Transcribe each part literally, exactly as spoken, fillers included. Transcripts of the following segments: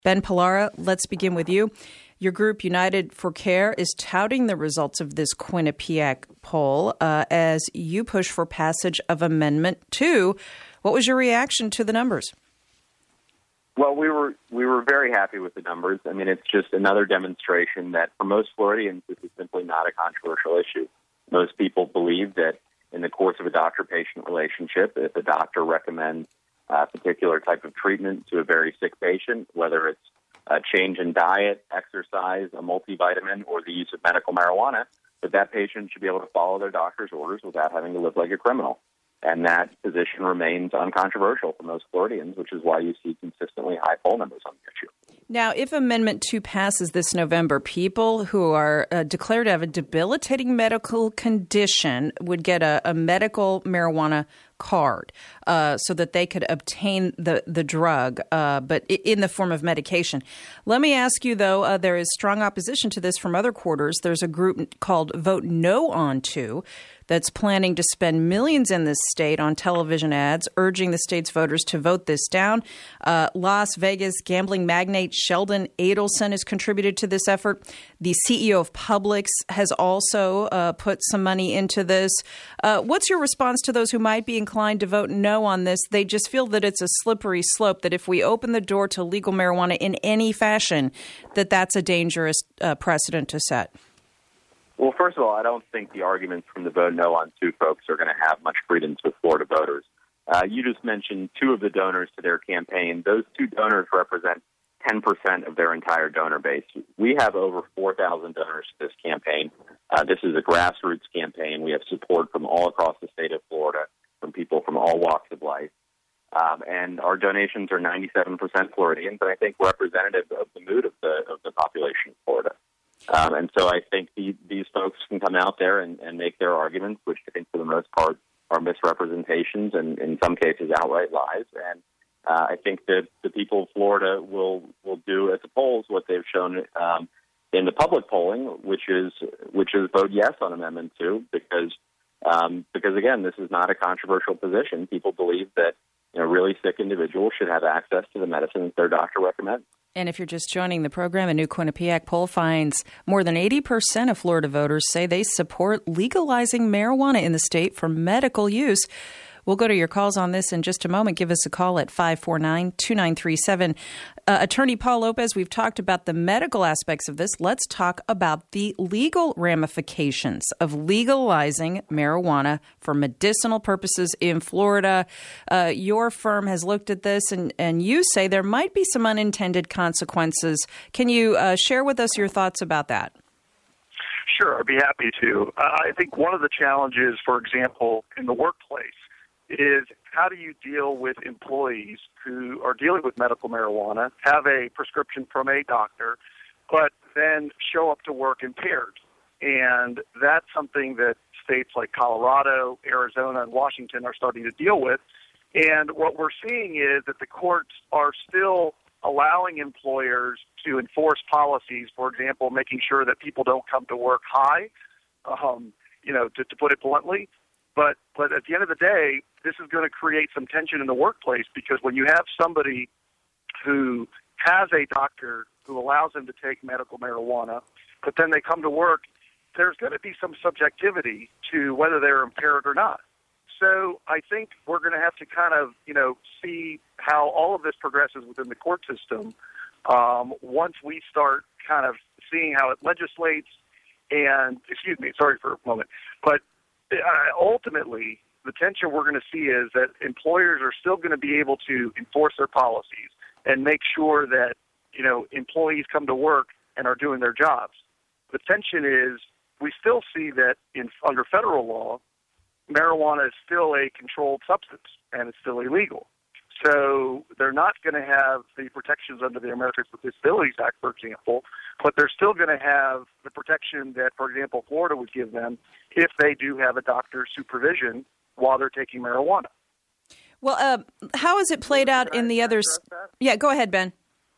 Ben Pallara, let's begin with you. Your group, United for Care, is touting the results of this Quinnipiac poll uh, as you push for passage of Amendment two. What was your reaction to the numbers? Well, we were we were very happy with the numbers. I mean, it's just another demonstration that for most Floridians, this is simply not a controversial issue. Most people believe that in the course of a doctor-patient relationship, if a doctor recommends a particular type of treatment to a very sick patient, whether it's a change in diet, exercise, a multivitamin, or the use of medical marijuana, that that patient should be able to follow their doctor's orders without having to live like a criminal. And that position remains uncontroversial for most Floridians, which is why you see consistently high poll numbers on the issue. Now, if Amendment two passes this November, people who are uh, declared to have a debilitating medical condition would get a, a medical marijuana card uh, so that they could obtain the, the drug, uh, but in the form of medication. Let me ask you, though, uh, there is strong opposition to this from other quarters. There's a group called Vote No On two that's planning to spend millions in this state on television ads, urging the state's voters to vote this down. Uh, Las Vegas gambling magnate Sheldon Adelson has contributed to this effort. The C E O of Publix has also uh, put some money into this. Uh, what's your response to those who might be inclined to vote no on this? They just feel that it's a slippery slope, that if we open the door to legal marijuana in any fashion, that that's a dangerous uh, precedent to set. Well, first of all, I don't think the arguments from the Vote No On two folks are going to have much credence with Florida voters. Uh, you just mentioned two of the donors to their campaign. Those two donors represent ten percent of their entire donor base. We have over four thousand donors to this campaign. Uh, this is a grassroots campaign. We have support from all across the state of Florida, from people from all walks of life. Um, and our donations are ninety-seven percent Floridians, and I think representative of the mood of the of the population of Florida. Um, and so I think the, these folks can come out there and, and make their arguments, which I think for the most part are misrepresentations and in some cases outright lies. And uh, I think that the people of Florida will will do at the polls what they've shown um, in the public polling, which is which is vote yes on Amendment two, because um, because again, this is not a controversial position. People believe that you know really sick individuals should have access to the medicine that their doctor recommends. And if you're just joining the program, a new Quinnipiac poll finds more than eighty percent of Florida voters say they support legalizing marijuana in the state for medical use. We'll go to your calls on this in just a moment. Give us a call at five four nine, two nine three seven. Uh, Attorney Paul Lopez, we've talked about the medical aspects of this. Let's talk about the legal ramifications of legalizing marijuana for medicinal purposes in Florida. Uh, your firm has looked at this, and, and you say there might be some unintended consequences. Can you uh, share with us your thoughts about that? Sure, I'd be happy to. Uh, I think one of the challenges, for example, in the workplace, is how do you deal with employees who are dealing with medical marijuana, have a prescription from a doctor, but then show up to work impaired? And that's something that states like Colorado, Arizona, and Washington are starting to deal with. And what we're seeing is that the courts are still allowing employers to enforce policies, for example, making sure that people don't come to work high, um, you know, to, to put it bluntly. But but at the end of the day, this is going to create some tension in the workplace, because when you have somebody who has a doctor who allows them to take medical marijuana, but then they come to work, there's going to be some subjectivity to whether they're impaired or not. So I think we're going to have to kind of, you know, see how all of this progresses within the court system um, once we start kind of seeing how it legislates. And, excuse me, sorry for a moment, but uh, ultimately the tension we're going to see is that employers are still going to be able to enforce their policies and make sure that, you know, employees come to work and are doing their jobs. The tension is we still see that in under federal law, marijuana is still a controlled substance and it's still illegal. So they're not going to have the protections under the Americans with Disabilities Act, for example, but they're still going to have the protection that, for example, Florida would give them if they do have a doctor's supervision while they're taking marijuana. Well, uh, how has it played out in the others? Yeah, go ahead, Ben.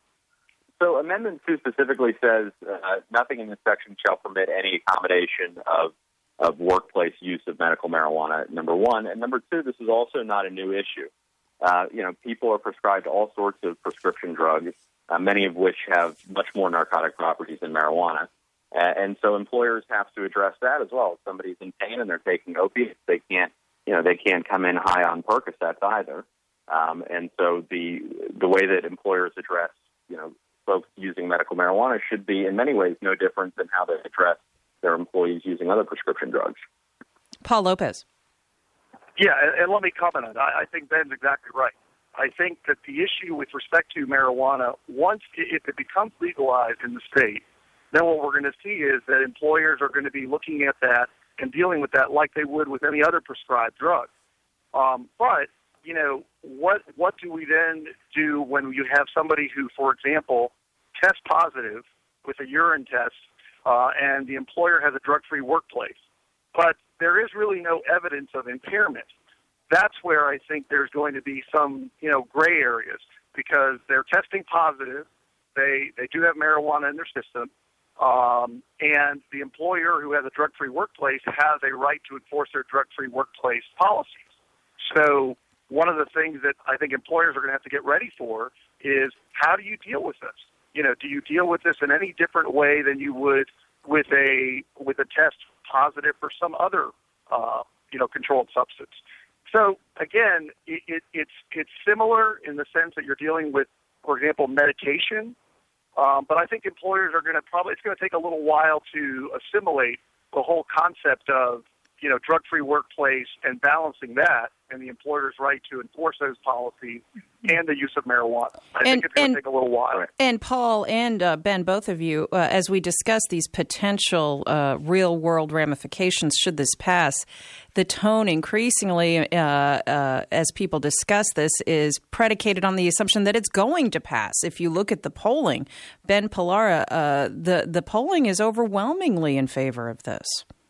So Amendment two specifically says uh, nothing in this section shall permit any accommodation of of workplace use of medical marijuana, number one. And number two, this is also not a new issue. Uh, you know, people are prescribed all sorts of prescription drugs uh, many of which have much more narcotic properties than marijuana. Uh, and so employers have to address that as well. If somebody's in pain and they're taking opiates, they can't, you know, they can't come in high on Percocets either. Um, and so the the way that employers address, you know, folks using medical marijuana should be in many ways no different than how they address their employees using other prescription drugs. Paul Lopez. Yeah, and, and let me comment on that. I, I think Ben's exactly right. I think that the issue with respect to marijuana, once if it becomes legalized in the state, then what we're going to see is that employers are going to be looking at that and dealing with that like they would with any other prescribed drug. Um, but, you know, what what do we then do when you have somebody who, for example, tests positive with a urine test uh, and the employer has a drug-free workplace, but there is really no evidence of impairment? That's where I think there's going to be some, you know, gray areas because they're testing positive. They they do have marijuana in their system. Um, and the employer who has a drug-free workplace has a right to enforce their drug-free workplace policies. So one of the things that I think employers are going to have to get ready for is how do you deal with this? You know, do you deal with this in any different way than you would with a with a test positive for some other, uh, you know, controlled substance? So again, it, it, it's it's similar in the sense that you're dealing with, for example, medication. Um, but I think employers are going to probably, it's going to take a little while to assimilate the whole concept of, you know, drug-free workplace and balancing that and the employer's right to enforce those policies and the use of marijuana. I and, think it's going and, to take a little while. And Paul and uh, Ben, both of you, uh, as we discuss these potential uh, real-world ramifications should this pass, the tone increasingly, uh, uh, as people discuss this, is predicated on the assumption that it's going to pass. If you look at the polling, Ben Pallara, uh, the, the polling is overwhelmingly in favor of this.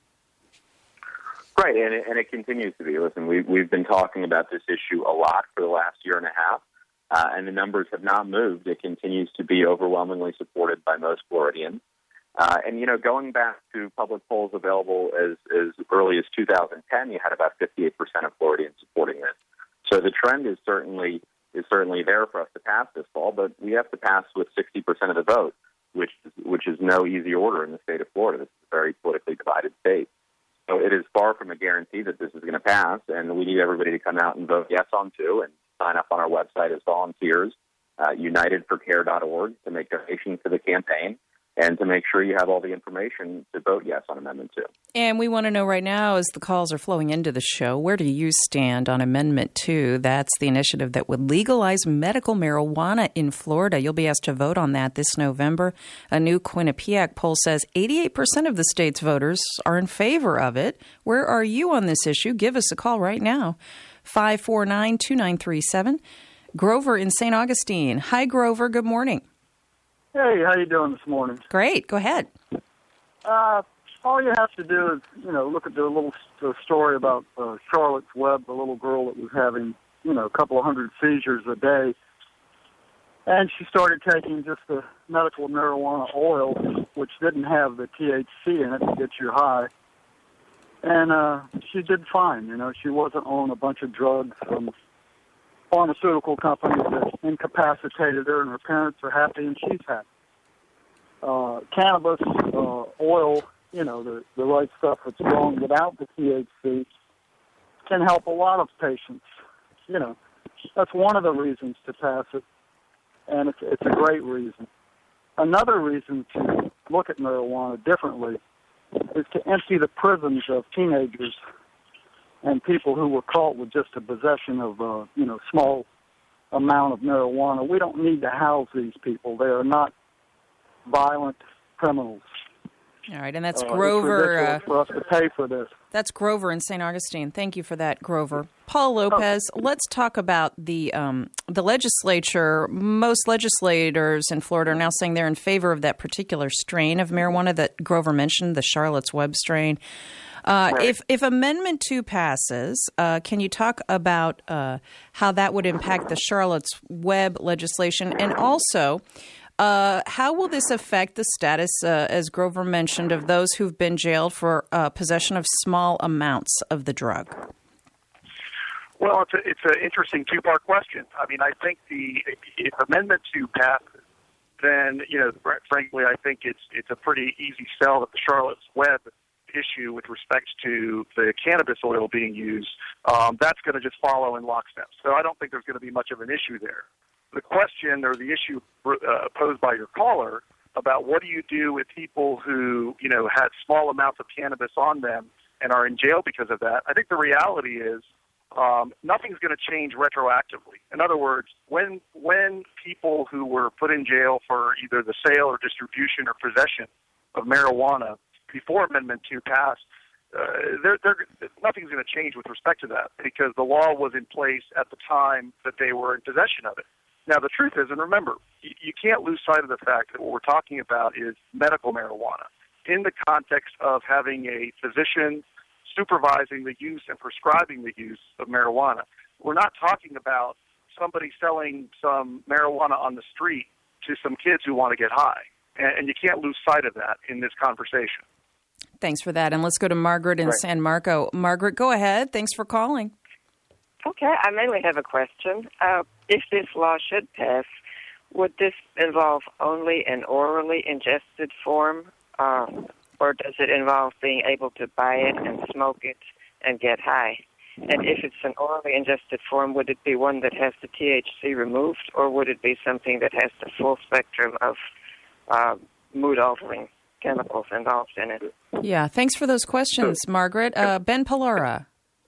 Right, and it, and it continues to be. Listen, we, we've been talking about this issue a lot for the last year and a half, uh, and the numbers have not moved. It continues to be overwhelmingly supported by most Floridians. Uh, and, you know, going back to public polls available as, as early as two thousand ten, you had about fifty-eight percent of Floridians supporting this. So the trend is certainly is certainly there for us to pass this fall, but we have to pass with sixty percent of the vote, which is, which is no easy order in the state of Florida. This is a very politically divided state. So it is far from a guarantee that this is going to pass, and we need everybody to come out and vote yes on two and sign up on our website as volunteers, uh, united for care dot org, to make donations to the campaign and to make sure you have all the information to vote yes on Amendment two. And we want to know right now, as the calls are flowing into the show, where do you stand on Amendment two? That's the initiative that would legalize medical marijuana in Florida. You'll be asked to vote on that this November. A new Quinnipiac poll says eighty-eight percent of the state's voters are in favor of it. Where are you on this issue? Give us a call right now, five four nine, two nine three seven. Grover in Saint Augustine. Hi, Grover. Good morning. Hey, how you doing this morning? Great. Go ahead. Uh, all you have to do is, you know, look at the little the story about uh, Charlotte's Web, the little girl that was having, you know, a couple of hundred seizures a day. And she started taking just the medical marijuana oil, which didn't have the T H C in it to get you high. And uh, she did fine. You know, she wasn't on a bunch of drugs from pharmaceutical companies that incapacitated her, and her parents are happy and she's happy. Uh, cannabis uh, oil, you know, the, the right stuff that's grown without the T H C, can help a lot of patients. You know, that's one of the reasons to pass it, and it's, it's a great reason. Another reason to look at marijuana differently is to empty the prisons of teenagers and people who were caught with just a possession of, uh, you know, small amount of marijuana. We don't need to house these people. They are not violent criminals. All right, and that's uh, Grover. It's ridiculous uh, for us to pay for this. That's Grover in Saint Augustine. Thank you for that, Grover. Paul Lopez, oh. Let's talk about the um, the legislature. Most legislators in Florida are now saying they're in favor of that particular strain of marijuana that Grover mentioned, the Charlotte's Web strain. Uh, right. If if Amendment two passes, uh, can you talk about uh, how that would impact the Charlotte's Web legislation? And also, uh, how will this affect the status, uh, as Grover mentioned, of those who've been jailed for uh, possession of small amounts of the drug? Well, it's a, it's an interesting two-part question. I mean, I think the if Amendment two passes, then, you know, fr- frankly, I think it's it's a pretty easy sell that the Charlotte's Web issue with respect to the cannabis oil being used, um, that's going to just follow in lockstep. So I don't think there's going to be much of an issue there. The question or the issue uh, posed by your caller about what do you do with people who, you know, had small amounts of cannabis on them and are in jail because of that, I think the reality is um, nothing's going to change retroactively. In other words, when when people who were put in jail for either the sale or distribution or possession of marijuana before Amendment two passed, uh, they're, they're, nothing's going to change with respect to that because the law was in place at the time that they were in possession of it. Now, the truth is, and remember, you, you can't lose sight of the fact that what we're talking about is medical marijuana in the context of having a physician supervising the use and prescribing the use of marijuana. We're not talking about somebody selling some marijuana on the street to some kids who want to get high. And, and you can't lose sight of that in this conversation. Thanks for that. And let's go to Margaret in right. San Marco. Margaret, go ahead. Thanks for calling. Okay, I mainly have a question. Uh, if this law should pass, would this involve only an orally ingested form, uh, or does it involve being able to buy it and smoke it and get high? And if it's an orally ingested form, would it be one that has the T H C removed, or would it be something that has the full spectrum of uh, mood-altering chemicals involved in it? Yeah, thanks for those questions, Margaret. Uh, Ben Palara.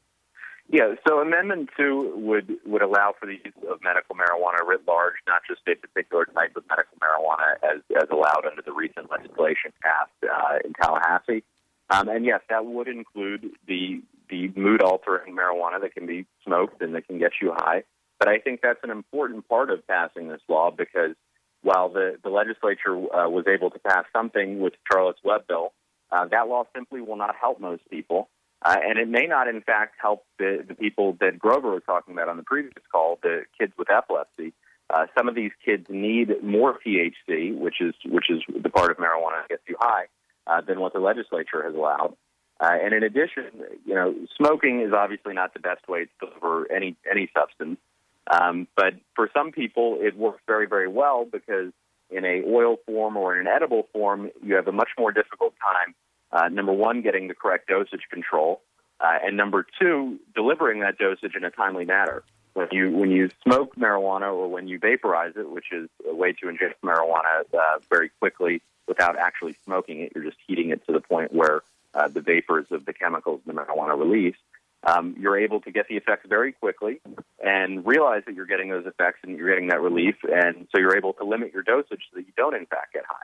Yeah, so Amendment two would, would allow for the use of medical marijuana writ large, not just a particular type of medical marijuana as, as allowed under the recent legislation passed uh, in Tallahassee. Um, and yes, that would include the the mood-altering marijuana that can be smoked and that can get you high. But I think that's an important part of passing this law because while the, the legislature uh, was able to pass something with Charlotte's Web bill, uh, that law simply will not help most people. Uh, and it may not, in fact, help the, the people that Grover was talking about on the previous call, the kids with epilepsy. Uh, some of these kids need more T H C, which is which is the part of marijuana that gets you high, uh, than what the legislature has allowed. Uh, and in addition, you know, smoking is obviously not the best way to deliver any any substance. Um, but for some people, it works very, very well because in a oil form or in an edible form, you have a much more difficult time. Uh, number one, getting the correct dosage control, uh, and number two, delivering that dosage in a timely manner. When you when you smoke marijuana or when you vaporize it, which is a way to ingest marijuana uh, very quickly without actually smoking it, you're just heating it to the point where uh, the vapors of the chemicals in the marijuana release. Um, you're able to get the effects very quickly and realize that you're getting those effects and you're getting that relief, and so you're able to limit your dosage so that you don't, in fact, get high.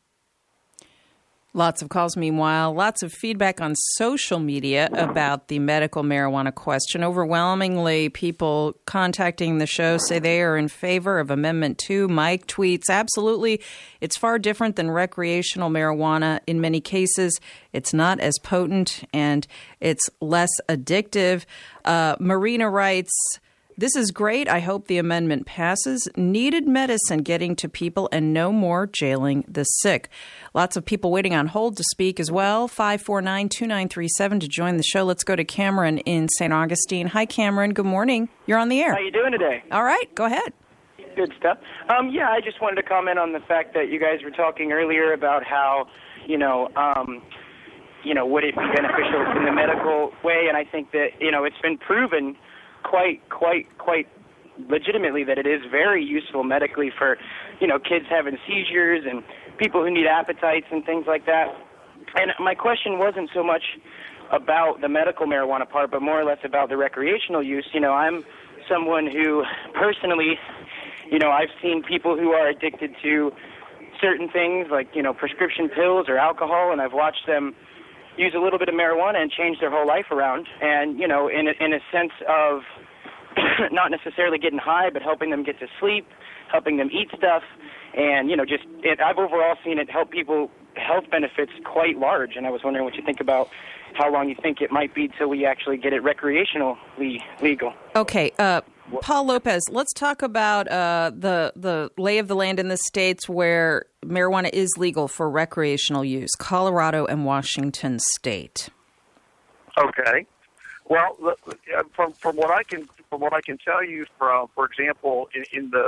Lots of calls, meanwhile. Lots of feedback on social media about the medical marijuana question. Overwhelmingly, people contacting the show say they are in favor of Amendment two. Mike tweets, absolutely, it's far different than recreational marijuana. In many cases, it's not as potent and it's less addictive. Uh, Marina writes, this is great. I hope the amendment passes. Needed medicine getting to people and no more jailing the sick. Lots of people waiting on hold to speak as well. five four nine, two nine three seven to join the show. Let's go to Cameron in Saint Augustine. Hi, Cameron. Good morning. You're on the air. How you doing today? All right. Go ahead. Good stuff. Um, yeah, I just wanted to comment on the fact that you guys were talking earlier about how, you know, um, you know, would it be beneficial in the medical way? And I think that, you know, it's been proven quite, quite, quite legitimately that it is very useful medically for, you know, kids having seizures and people who need appetites and things like that. And my question wasn't so much about the medical marijuana part, but more or less about the recreational use. You know, I'm someone who personally, you know, I've seen people who are addicted to certain things like, you know, prescription pills or alcohol, and I've watched them use a little bit of marijuana and change their whole life around. And, you know, in a, in a sense of not necessarily getting high, but helping them get to sleep, helping them eat stuff. And, you know, just it, I've overall seen it help people health benefits quite large. And I was wondering what you think about how long you think it might be till we actually get it recreationally legal. Okay. Uh, Paul Lopez, let's talk about uh, the the lay of the land in the states where marijuana is legal for recreational use, Colorado and Washington State. Okay. Well, from from what I can from what I can tell you, from for example, in, in the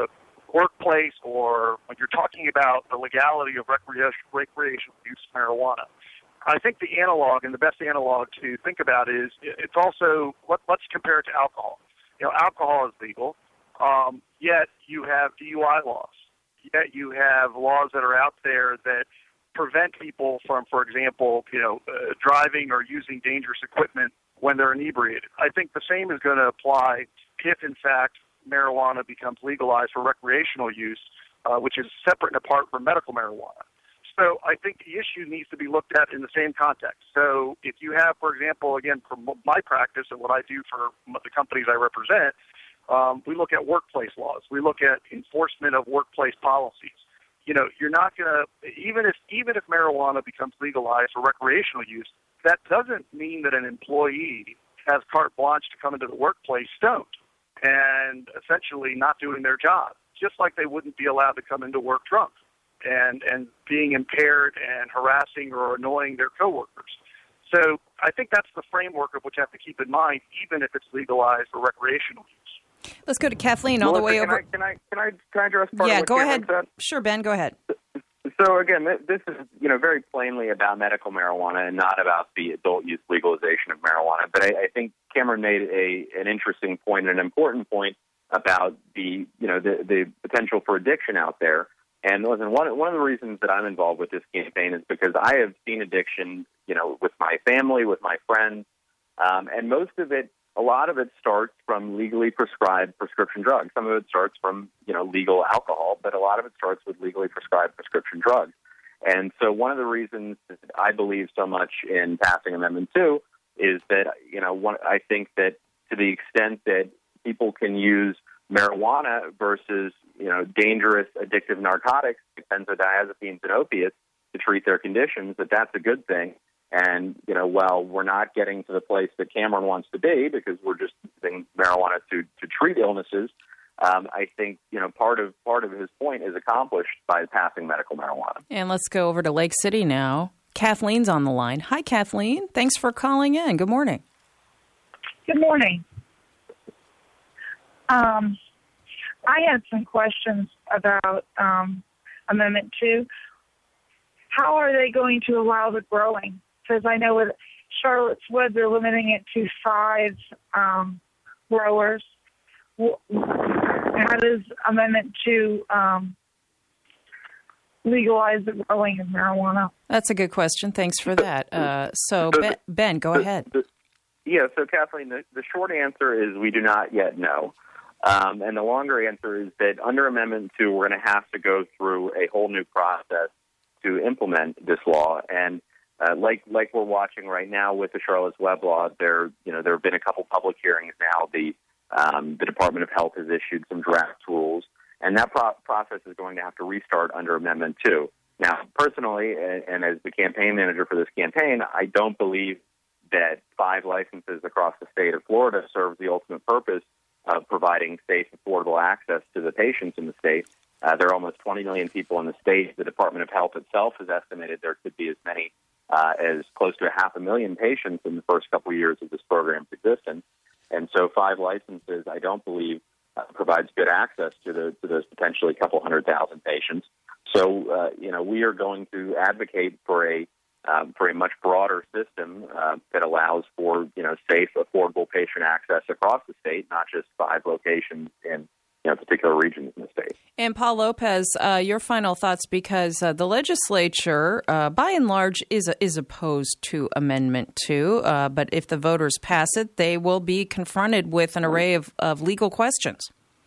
workplace or when you're talking about the legality of recreation, recreational use of marijuana. I think the analog and the best analog to think about is it's also, let, let's compare it to alcohol. You know, alcohol is legal, um, yet you have D U I laws. Yet you have laws that are out there that prevent people from, for example, you know, uh, driving or using dangerous equipment when they're inebriated. I think the same is going to apply if, in fact, marijuana becomes legalized for recreational use, uh, which is separate and apart from medical marijuana. So I think the issue needs to be looked at in the same context. So if you have, for example, again, from my practice and what I do for the companies I represent, um, we look at workplace laws. We look at enforcement of workplace policies. You know, you're not going to, even if even if marijuana becomes legalized for recreational use, that doesn't mean that an employee has carte blanche to come into the workplace stoned and essentially not doing their job, just like they wouldn't be allowed to come into work drunk and and being impaired and harassing or annoying their coworkers. So I think that's the framework of which you have to keep in mind, even if it's legalized for recreational use. Let's go to Kathleen all Melissa, the way can over. I, can I can I can I address part yeah, of what go Cameron ahead. said? Sure, Ben, go ahead. So again, this is you know very plainly about medical marijuana and not about the adult use legalization of marijuana. But I, I think Cameron made a an interesting point, an important point about the you know the, the potential for addiction out there. And listen, one one of the reasons that I'm involved with this campaign is because I have seen addiction, you know, with my family, with my friends, um, and most of it, a lot of it starts from legally prescribed prescription drugs. Some of it starts from, you know, legal alcohol, but a lot of it starts with legally prescribed prescription drugs. And so one of the reasons that I believe so much in passing Amendment two is that, you know, one, I think that to the extent that people can use marijuana versus, you know, dangerous addictive narcotics, benzodiazepines and opiates to treat their conditions, that that's a good thing. And, you know, while we're not getting to the place that Cameron wants to be because we're just using marijuana to, to treat illnesses, um, I think, you know, part of part of his point is accomplished by passing medical marijuana. And let's go over to Lake City now. Kathleen's on the line. Hi, Kathleen. Thanks for calling in. Good morning. Good morning. Um, I had some questions about um, Amendment two. How are they going to allow the growing? Because I know with Charlotte's Web, they're limiting it to five um, growers. How does Amendment two um, legalize the growing of marijuana? That's a good question. Thanks for that. Uh, so, Ben, Ben, go ahead. Yeah, so Kathleen, the, the short answer is we do not yet know. Um, and the longer answer is that under Amendment two, we're going to have to go through a whole new process to implement this law. And uh, like like we're watching right now with the Charlotte's Web law, there you know there have been a couple public hearings now. The um, the Department of Health has issued some draft rules, and that pro- process is going to have to restart under Amendment two. Now, personally, and, and as the campaign manager for this campaign, I don't believe that five licenses across the state of Florida serves the ultimate purpose of providing safe, affordable access to the patients in the state. Uh, there are almost twenty million people in the state. The Department of Health itself has estimated there could be as many uh, as close to a half a million patients in the first couple of years of this program's existence. And so five licenses, I don't believe, uh, provides good access to, the, to those potentially couple hundred thousand patients. So, uh, you know, we are going to advocate for a Um, for a much broader system uh, that allows for, you know, safe, affordable patient access across the state, not just five locations in, you know, particular regions in the state. And Paul Lopez, uh, your final thoughts, because uh, the legislature, uh, by and large, is is opposed to Amendment two. Uh, but if the voters pass it, they will be confronted with an array of, of legal questions.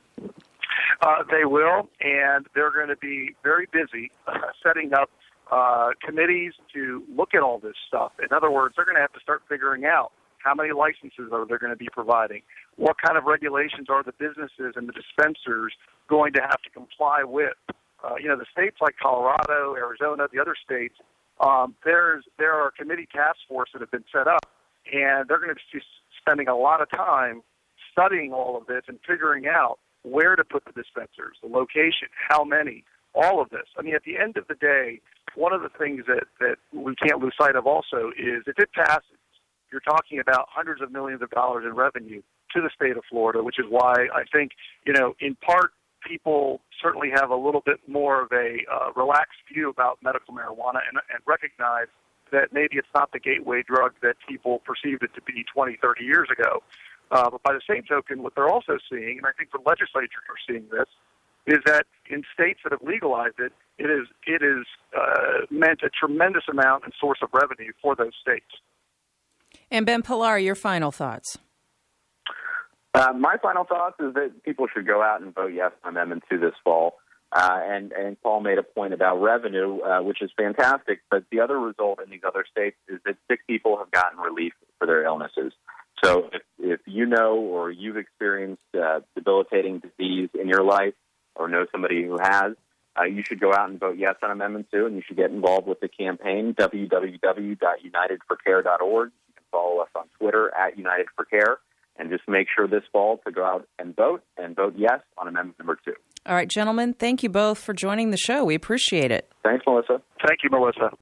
Uh, they will, and they're going to be very busy uh, setting up Uh, committees to look at all this stuff. In other words, they're going to have to start figuring out how many licenses are they going to be providing, what kind of regulations are the businesses and the dispensers going to have to comply with. Uh, you know, the states like Colorado, Arizona, the other states, um, there's there are committee task force that have been set up, and they're going to be spending a lot of time studying all of this and figuring out where to put the dispensers, the location, how many, all of this. I mean, at the end of the day, one of the things that, that we can't lose sight of also is if it passes, you're talking about hundreds of millions of dollars in revenue to the state of Florida, which is why I think, you know, in part people certainly have a little bit more of a uh, relaxed view about medical marijuana and, and recognize that maybe it's not the gateway drug that people perceived it to be twenty, thirty years ago. Uh, but by the same token, what they're also seeing, and I think the legislatures are seeing this, is that in states that have legalized it, it is it is uh, meant a tremendous amount and source of revenue for those states. And Ben Pillar, your final thoughts. Uh, my final thoughts is that people should go out and vote yes on Amendment two this fall. Uh, and, and Paul made a point about revenue, uh, which is fantastic. But the other result in these other states is that sick people have gotten relief for their illnesses. So if, if you know or you've experienced uh, debilitating disease in your life or know somebody who has, uh, you should go out and vote yes on Amendment two, and you should get involved with the campaign, w w w dot united for care dot org. You can follow us on Twitter at United for Care. And just make sure this fall to go out and vote and vote yes on Amendment number two. All right, gentlemen, thank you both for joining the show. We appreciate it. Thanks, Melissa. Thank you, Melissa.